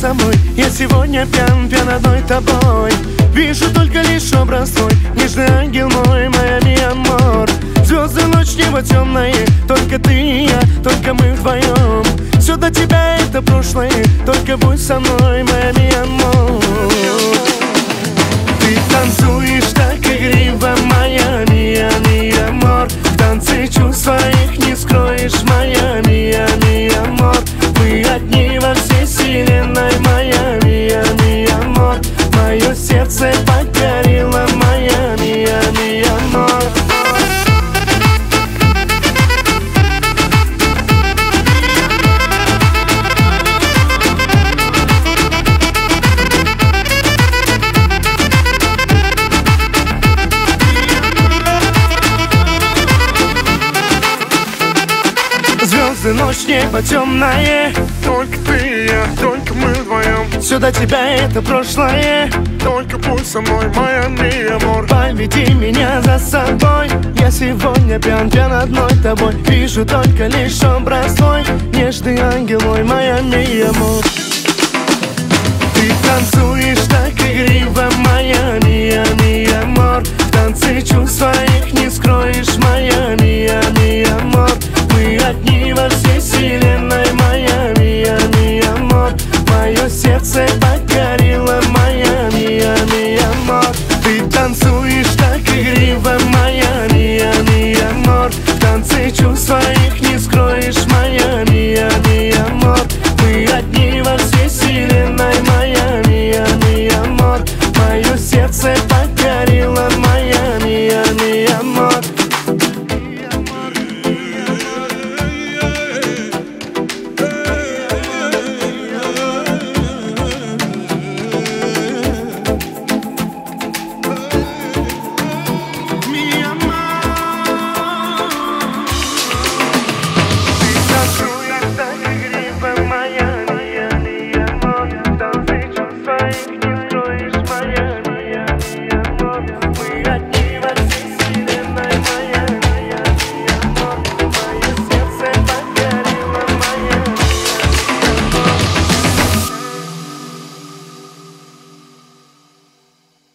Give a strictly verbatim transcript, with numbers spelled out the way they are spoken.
собой. Я сегодня пьян, пьян одной тобой. Вижу только лишь образ твой, нежный ангел мой, моя ми амор. Звезды, ночь, небо темное, только ты и я, только мы вдвоем. Все до тебя это прошлое, только будь со мной, моя ми амор. Ты танцуешь так игриво, моя ми ми амор. В танце чувств своих не скроешь, моя ми ми амор. Мы одни во всей вселенной, моя ми ми амор. Мое сердце покорило, моя ми ми амор. Звезды, ночь, небо темное, только ты и я, только мы вдвоем. все до тебя это прошлое, только будь со мной, моя ми амор. поведи меня за собой. Я сегодня пьян, пьян одной тобой. Вижу только лишь образ твой, нежный ангел мой, моя ми амор.